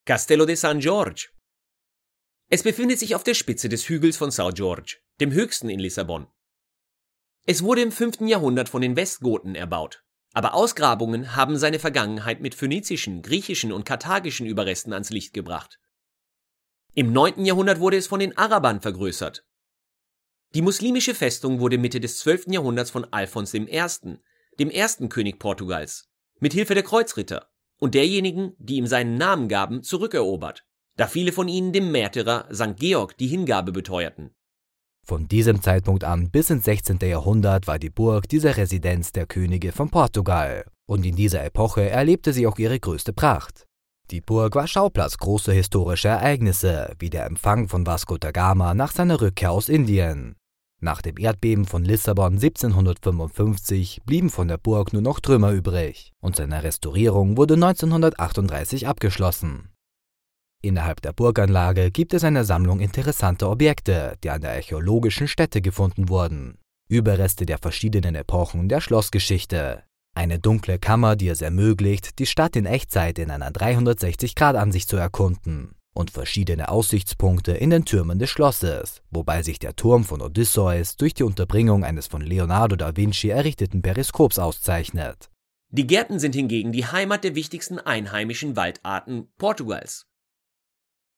Castello de San Jorge. Es befindet sich auf der Spitze des Hügels von São Jorge, dem höchsten in Lissabon. Es wurde im 5. Jahrhundert von den Westgoten erbaut, aber Ausgrabungen haben seine Vergangenheit mit phönizischen, griechischen und karthagischen Überresten ans Licht gebracht. Im 9. Jahrhundert wurde es von den Arabern vergrößert. Die muslimische Festung wurde Mitte des 12. Jahrhunderts von Alfons I., dem ersten König Portugals, mit Hilfe der Kreuzritter und derjenigen, die ihm seinen Namen gaben, zurückerobert, da viele von ihnen dem Märtyrer St. Georg die Hingabe beteuerten. Von diesem Zeitpunkt an bis ins 16. Jahrhundert war die Burg diese Residenz der Könige von Portugal und in dieser Epoche erlebte sie auch ihre größte Pracht. Die Burg war Schauplatz großer historischer Ereignisse, wie der Empfang von Vasco da Gama nach seiner Rückkehr aus Indien. Nach dem Erdbeben von Lissabon 1755 blieben von der Burg nur noch Trümmer übrig und seine Restaurierung wurde 1938 abgeschlossen. Innerhalb der Burganlage gibt es eine Sammlung interessanter Objekte, die an der archäologischen Stätte gefunden wurden. Überreste der verschiedenen Epochen der Schlossgeschichte. Eine dunkle Kammer, die es ermöglicht, die Stadt in Echtzeit in einer 360-Grad-Ansicht zu erkunden. Und verschiedene Aussichtspunkte in den Türmen des Schlosses, wobei sich der Turm von Odysseus durch die Unterbringung eines von Leonardo da Vinci errichteten Periskops auszeichnet. Die Gärten sind hingegen die Heimat der wichtigsten einheimischen Waldarten Portugals.